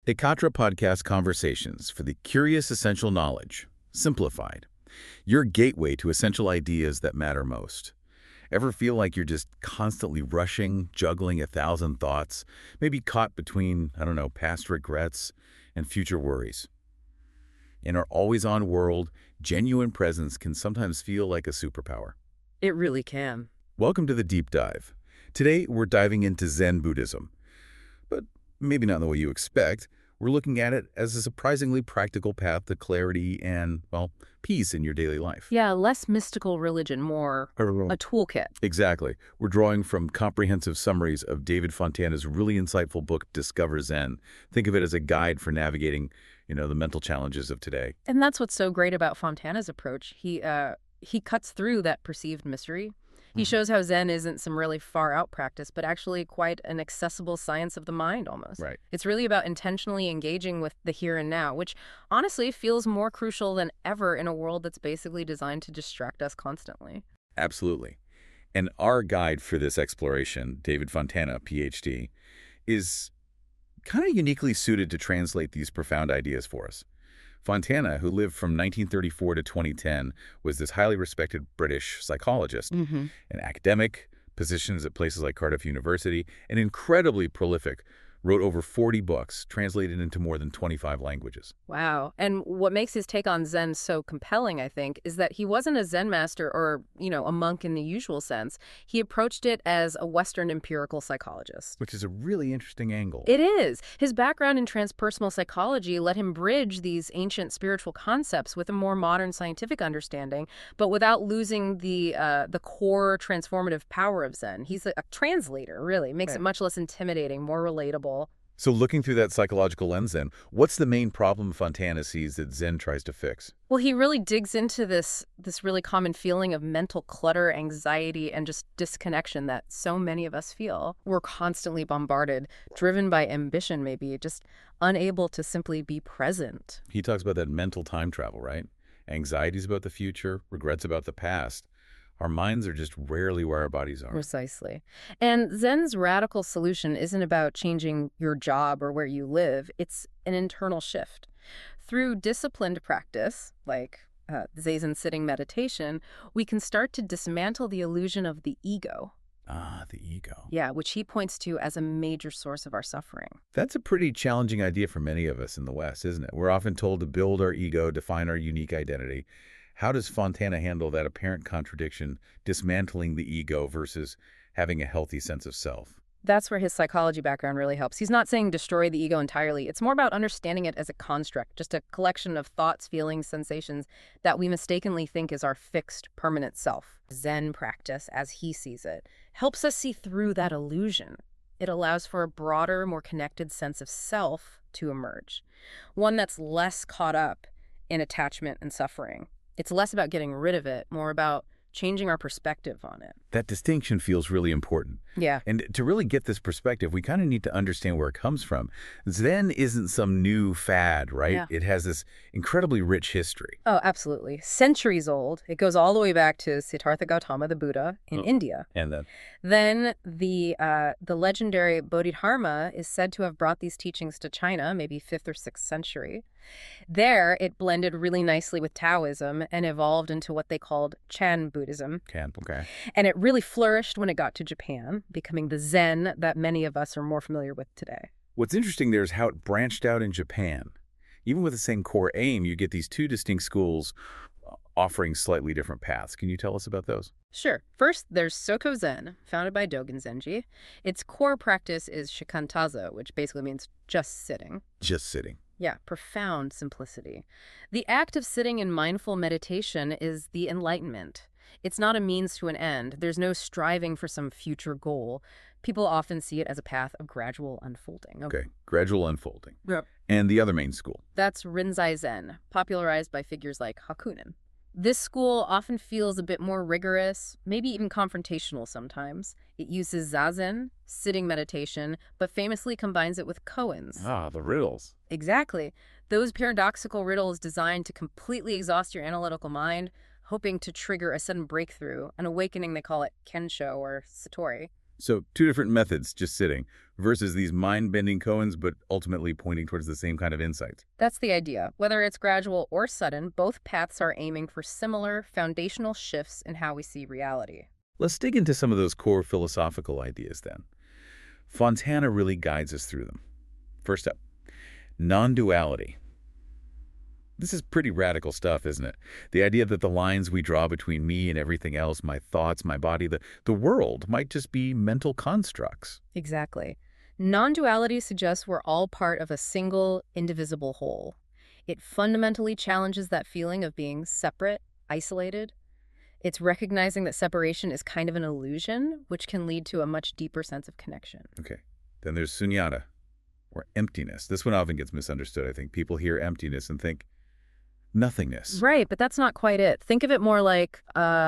Ekatra Podcast Conversations for the Curious Essential Knowledge, simplified. Your gateway to essential ideas that matter most. Ever feel like you're just constantly rushing, juggling 1,000 thoughts, maybe caught between, past regrets and future worries? In our always-on world, genuine presence can sometimes feel like a superpower. It really can. Welcome to the Deep Dive. Today, we're diving into Zen Buddhism. But maybe not in the way you expect. We're looking at it as a surprisingly practical path to clarity and, peace in your daily life. Yeah, less mystical religion, more a toolkit. Exactly. We're drawing from comprehensive summaries of David Fontana's really insightful book, Discover Zen. Think of it as a guide for navigating, the mental challenges of today. And that's what's so great about Fontana's approach. He cuts through that perceived mystery. He shows how Zen isn't some really far-out practice, but actually quite an accessible science of the mind almost. Right. It's really about intentionally engaging with the here and now, which honestly feels more crucial than ever in a world that's basically designed to distract us constantly. Absolutely. And our guide for this exploration, David Fontana, PhD, is kind of uniquely suited to translate these profound ideas for us. Fontana, who lived from 1934 to 2010, was this highly respected British psychologist, an academic, positions at places like Cardiff University, and incredibly prolific, wrote over 40 books, translated into more than 25 languages. Wow. And what makes his take on Zen so compelling, I think, is that he wasn't a Zen master or, a monk in the usual sense. He approached it as a Western empirical psychologist. Which is a really interesting angle. It is. His background in transpersonal psychology let him bridge these ancient spiritual concepts with a more modern scientific understanding, but without losing the core transformative power of Zen. He's a translator, really. Makes it much less intimidating, more relatable. So looking through that psychological lens then, what's the main problem Fontana sees that Zen tries to fix? Well, he really digs into this really common feeling of mental clutter, anxiety, and just disconnection that so many of us feel. We're constantly bombarded, driven by ambition maybe, just unable to simply be present. He talks about that mental time travel, right? Anxieties about the future, regrets about the past. Our minds are just rarely where our bodies are. Precisely. And Zen's radical solution isn't about changing your job or where you live. It's an internal shift. Through disciplined practice, like Zazen sitting meditation, we can start to dismantle the illusion of the ego. Ah, the ego. Yeah, which he points to as a major source of our suffering. That's a pretty challenging idea for many of us in the West, isn't it? We're often told to build our ego, define our unique identity. How does Fontana handle that apparent contradiction, dismantling the ego versus having a healthy sense of self? That's where his psychology background really helps. He's not saying destroy the ego entirely. It's more about understanding it as a construct, just a collection of thoughts, feelings, sensations that we mistakenly think is our fixed, permanent self. Zen practice, as he sees it, helps us see through that illusion. It allows for a broader, more connected sense of self to emerge, one that's less caught up in attachment and suffering. It's less about getting rid of it, more about changing our perspective on it. That distinction feels really important. Yeah. And to really get this perspective, we kind of need to understand where it comes from. Zen isn't some new fad, right? Yeah. It has this incredibly rich history. Oh, absolutely. Centuries old. It goes all the way back to Siddhartha Gautama, the Buddha, in India. And then? Then the legendary Bodhidharma is said to have brought these teachings to China, maybe 5th or 6th century. There, it blended really nicely with Taoism and evolved into what they called Chan Buddhism. Okay. And it really flourished when it got to Japan, becoming the Zen that many of us are more familiar with today. What's interesting there is how it branched out in Japan. Even with the same core aim, you get these two distinct schools offering slightly different paths. Can you tell us about those? Sure. First, there's Soko Zen, founded by Dogen Zenji. Its core practice is shikantaza, which basically means just sitting. Just sitting. Yeah, profound simplicity. The act of sitting in mindful meditation is the enlightenment. It's not a means to an end. There's no striving for some future goal. People often see it as a path of gradual unfolding. Okay, gradual unfolding. Yep. And the other main school? That's Rinzai Zen, popularized by figures like Hakunin. This school often feels a bit more rigorous, maybe even confrontational sometimes. It uses zazen, sitting meditation, but famously combines it with koans. Ah, the riddles. Exactly. Those paradoxical riddles designed to completely exhaust your analytical mind, hoping to trigger a sudden breakthrough, an awakening. They call it kensho or satori. So two different methods, just sitting, versus these mind-bending koans, but ultimately pointing towards the same kind of insights. That's the idea. Whether it's gradual or sudden, both paths are aiming for similar foundational shifts in how we see reality. Let's dig into some of those core philosophical ideas then. Fontana really guides us through them. First up, non-duality. This is pretty radical stuff, isn't it? The idea that the lines we draw between me and everything else, my thoughts, my body, the world, might just be mental constructs. Exactly. Non-duality suggests we're all part of a single, indivisible whole. It fundamentally challenges that feeling of being separate, isolated. It's recognizing that separation is kind of an illusion, which can lead to a much deeper sense of connection. Okay. Then there's sunyata, or emptiness. This one often gets misunderstood, I think. People hear emptiness and think nothingness. Right, but that's not quite it. Think of it more like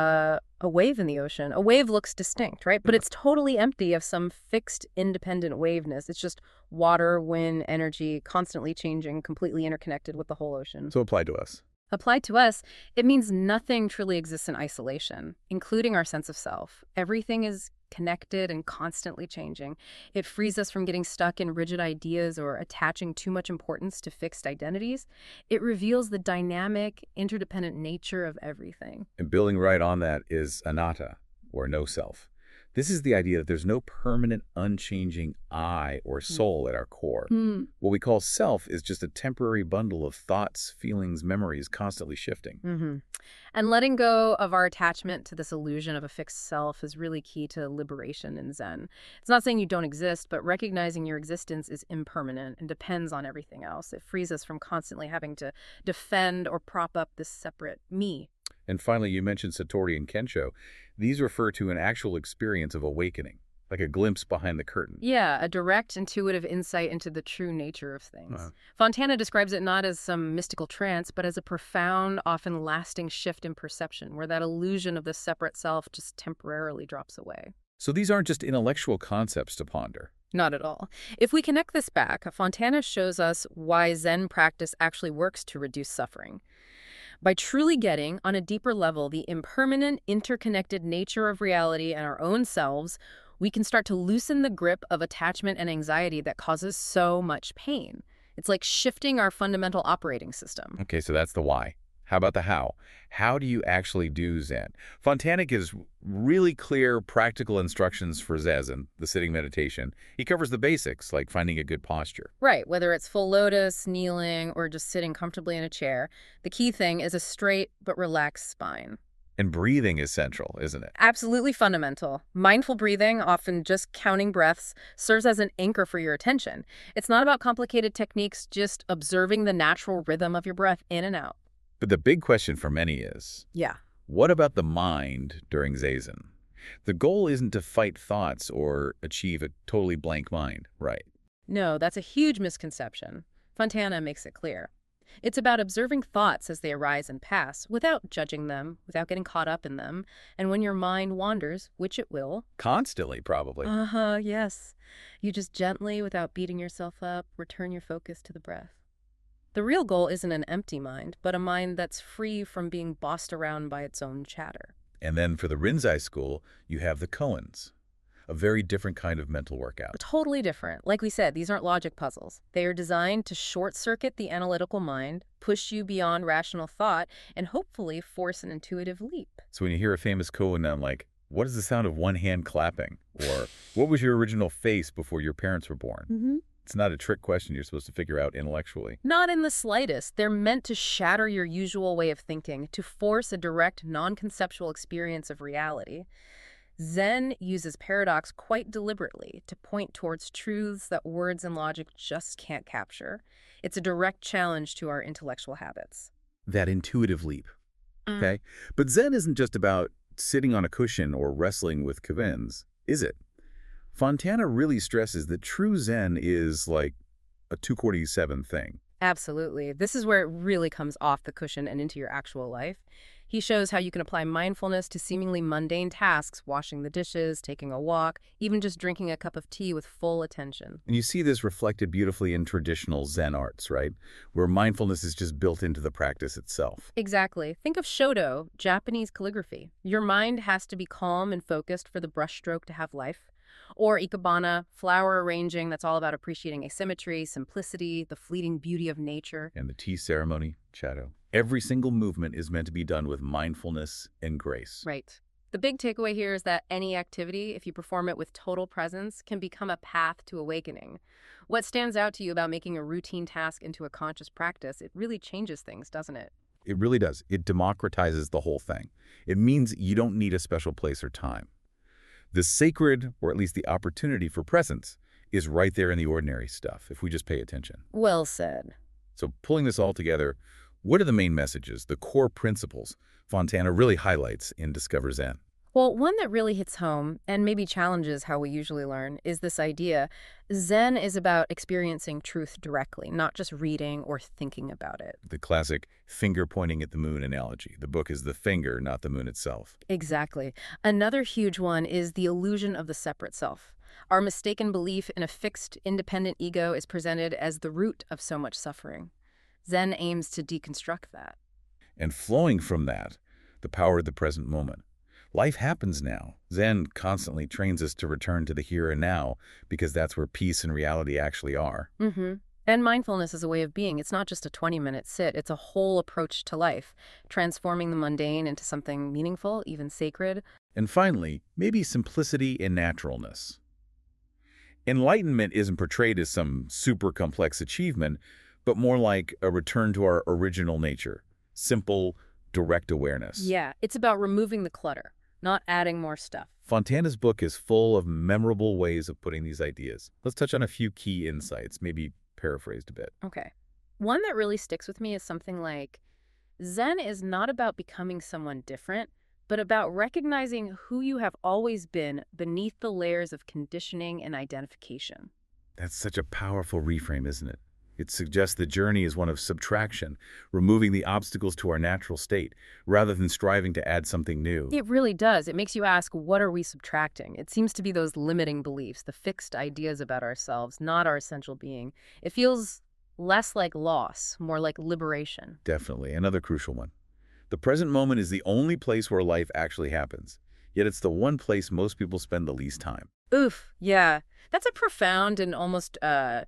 a wave in the ocean. A wave looks distinct, right? But it's totally empty of some fixed, independent waveness. It's just water, wind, energy, constantly changing, completely interconnected with the whole ocean. So apply to us. Applied to us, it means nothing truly exists in isolation, including our sense of self. Everything is connected and constantly changing. It frees us from getting stuck in rigid ideas or attaching too much importance to fixed identities. It reveals the dynamic, interdependent nature of everything. And building right on that is anatta, or no self. This is the idea that there's no permanent, unchanging I or soul at our core. What we call self is just a temporary bundle of thoughts, feelings, memories constantly shifting. And letting go of our attachment to this illusion of a fixed self is really key to liberation in Zen. It's not saying you don't exist, but recognizing your existence is impermanent and depends on everything else. It frees us from constantly having to defend or prop up this separate me. And finally, you mentioned Satori and Kensho. These refer to an actual experience of awakening, like a glimpse behind the curtain. Yeah, a direct, intuitive insight into the true nature of things. Fontana describes it not as some mystical trance, but as a profound, often lasting shift in perception, where that illusion of the separate self just temporarily drops away. So these aren't just intellectual concepts to ponder. Not at all. If we connect this back, Fontana shows us why Zen practice actually works to reduce suffering. By truly getting, on a deeper level, the impermanent, interconnected nature of reality and our own selves, we can start to loosen the grip of attachment and anxiety that causes so much pain. It's like shifting our fundamental operating system. Okay, so that's the why. How about the how? How do you actually do Zen? Fontana gives really clear, practical instructions for Zazen, the sitting meditation. He covers the basics, like finding a good posture. Right, whether it's full lotus, kneeling, or just sitting comfortably in a chair, the key thing is a straight but relaxed spine. And breathing is central, isn't it? Absolutely fundamental. Mindful breathing, often just counting breaths, serves as an anchor for your attention. It's not about complicated techniques, just observing the natural rhythm of your breath in and out. But the big question for many is, Yeah. what about the mind during Zazen? The goal isn't to fight thoughts or achieve a totally blank mind, right? No, that's a huge misconception. Fontana makes it clear. It's about observing thoughts as they arise and pass, without judging them, without getting caught up in them. And when your mind wanders, which it will. Constantly, probably. Yes. You just gently, without beating yourself up, return your focus to the breath. The real goal isn't an empty mind, but a mind that's free from being bossed around by its own chatter. And then for the Rinzai school, you have the koans, a very different kind of mental workout. Totally different. Like we said, these aren't logic puzzles. They are designed to short-circuit the analytical mind, push you beyond rational thought, and hopefully force an intuitive leap. So when you hear a famous koan, I'm like, what is the sound of one hand clapping? Or what was your original face before your parents were born? It's not a trick question you're supposed to figure out intellectually. Not in the slightest. They're meant to shatter your usual way of thinking, to force a direct, non-conceptual experience of reality. Zen uses paradox quite deliberately to point towards truths that words and logic just can't capture. It's a direct challenge to our intellectual habits. That intuitive leap, okay? But Zen isn't just about sitting on a cushion or wrestling with kavens, is it? Fontana really stresses that true Zen is like a 247 thing. Absolutely. This is where it really comes off the cushion and into your actual life. He shows how you can apply mindfulness to seemingly mundane tasks, washing the dishes, taking a walk, even just drinking a cup of tea with full attention. And you see this reflected beautifully in traditional Zen arts, right? Where mindfulness is just built into the practice itself. Exactly. Think of Shodo, Japanese calligraphy. Your mind has to be calm and focused for the brushstroke to have life. Or Ikebana, flower arranging, that's all about appreciating asymmetry, simplicity, the fleeting beauty of nature. And the tea ceremony, Chado. Every single movement is meant to be done with mindfulness and grace. Right. The big takeaway here is that any activity, if you perform it with total presence, can become a path to awakening. What stands out to you about making a routine task into a conscious practice, it really changes things, doesn't it? It really does. It democratizes the whole thing. It means you don't need a special place or time. The sacred, or at least the opportunity for presence, is right there in the ordinary stuff, if we just pay attention. Well said. So pulling this all together, what are the main messages, the core principles Fontana really highlights in Discover Zen? Well, one that really hits home and maybe challenges how we usually learn is this idea Zen is about experiencing truth directly, not just reading or thinking about it. The classic finger pointing at the moon analogy. The book is the finger, not the moon itself. Exactly. Another huge one is the illusion of the separate self. Our mistaken belief in a fixed, independent ego is presented as the root of so much suffering. Zen aims to deconstruct that. And flowing from that, the power of the present moment. Life happens now. Zen constantly trains us to return to the here and now because that's where peace and reality actually are. And mindfulness is a way of being. It's not just a 20-minute sit. It's a whole approach to life, transforming the mundane into something meaningful, even sacred. And finally, maybe simplicity and naturalness. Enlightenment isn't portrayed as some super complex achievement, but more like a return to our original nature. Simple, direct awareness. Yeah, it's about removing the clutter, not adding more stuff. Fontana's book is full of memorable ways of putting these ideas. Let's touch on a few key insights, maybe paraphrased a bit. Okay. One that really sticks with me is something like, Zen is not about becoming someone different, but about recognizing who you have always been beneath the layers of conditioning and identification. That's such a powerful reframe, isn't it? It suggests the journey is one of subtraction, removing the obstacles to our natural state, rather than striving to add something new. It really does. It makes you ask, what are we subtracting? It seems to be those limiting beliefs, the fixed ideas about ourselves, not our essential being. It feels less like loss, more like liberation. Definitely. Another crucial one. The present moment is the only place where life actually happens, yet it's the one place most people spend the least time. Oof, yeah. That's a profound and almost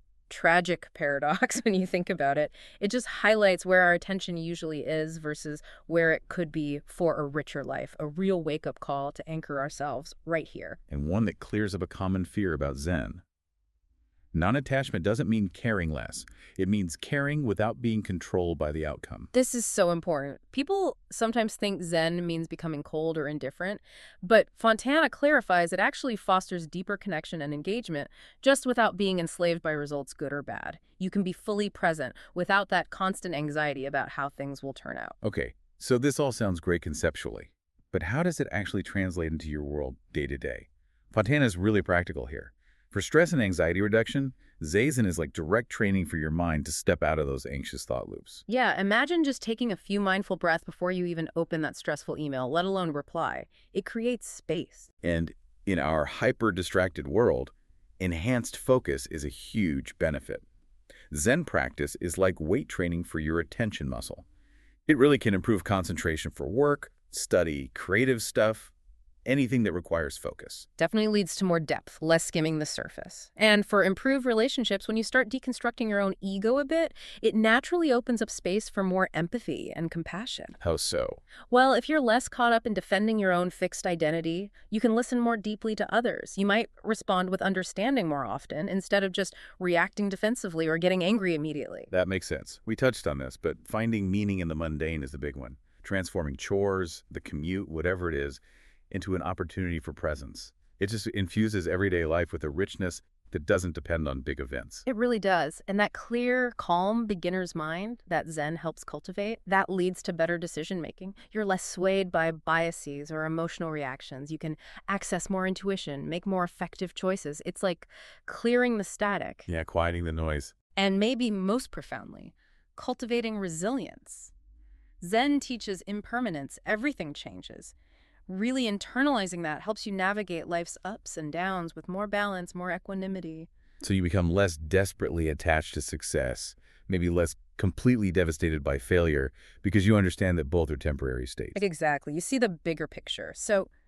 tragic paradox when you think about it. It just highlights where our attention usually is versus where it could be for a richer life, a real wake-up call to anchor ourselves right here. And one that clears up a common fear about Zen. Non-attachment doesn't mean caring less. It means caring without being controlled by the outcome. This is so important. People sometimes think Zen means becoming cold or indifferent, but Fontana clarifies it actually fosters deeper connection and engagement just without being enslaved by results, good or bad. You can be fully present without that constant anxiety about how things will turn out. Okay, so this all sounds great conceptually, but how does it actually translate into your world day to day? Fontana is really practical here. For stress and anxiety reduction, Zazen is like direct training for your mind to step out of those anxious thought loops. Yeah, imagine just taking a few mindful breaths before you even open that stressful email, let alone reply. It creates space. And in our hyper-distracted world, enhanced focus is a huge benefit. Zen practice is like weight training for your attention muscle. It really can improve concentration for work, study, creative stuff, anything that requires focus. Definitely leads to more depth, less skimming the surface. And for improved relationships, when you start deconstructing your own ego a bit, it naturally opens up space for more empathy and compassion. How so? Well, if you're less caught up in defending your own fixed identity, you can listen more deeply to others. You might respond with understanding more often instead of just reacting defensively or getting angry immediately. That makes sense. We touched on this, but finding meaning in the mundane is the big one. Transforming chores, the commute, whatever it is, into an opportunity for presence. It just infuses everyday life with a richness that doesn't depend on big events. It really does. And that clear, calm beginner's mind that Zen helps cultivate, that leads to better decision-making. You're less swayed by biases or emotional reactions. You can access more intuition, make more effective choices. It's like clearing the static. Yeah, quieting the noise. And maybe most profoundly, cultivating resilience. Zen teaches impermanence. Everything changes. Really internalizing that helps you navigate life's ups and downs with more balance, more equanimity. So you become less desperately attached to success, maybe less completely devastated by failure, because you understand that both are temporary states. Exactly. You see the bigger picture. So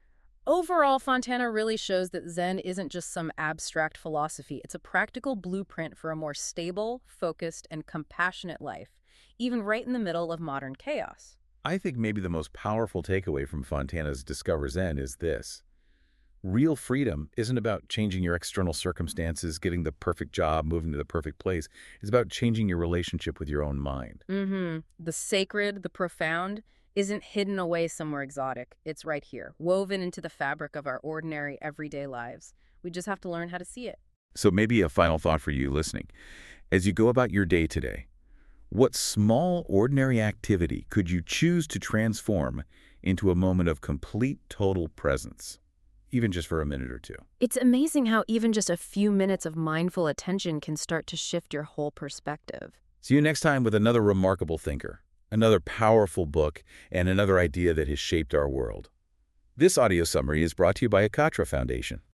Overall, Fontana really shows that Zen isn't just some abstract philosophy. It's a practical blueprint for a more stable, focused, and compassionate life, even right in the middle of modern chaos. I think maybe the most powerful takeaway from Fontana's Discover Zen is this. Real freedom isn't about changing your external circumstances, getting the perfect job, moving to the perfect place. It's about changing your relationship with your own mind. The sacred, the profound, isn't hidden away somewhere exotic. It's right here, woven into the fabric of our ordinary, everyday lives. We just have to learn how to see it. So maybe a final thought for you listening. As you go about your day today, what small, ordinary activity could you choose to transform into a moment of complete, total presence, even just for a minute or two? It's amazing how even just a few minutes of mindful attention can start to shift your whole perspective. See you next time with another remarkable thinker, another powerful book, and another idea that has shaped our world. This audio summary is brought to you by Akatra Foundation.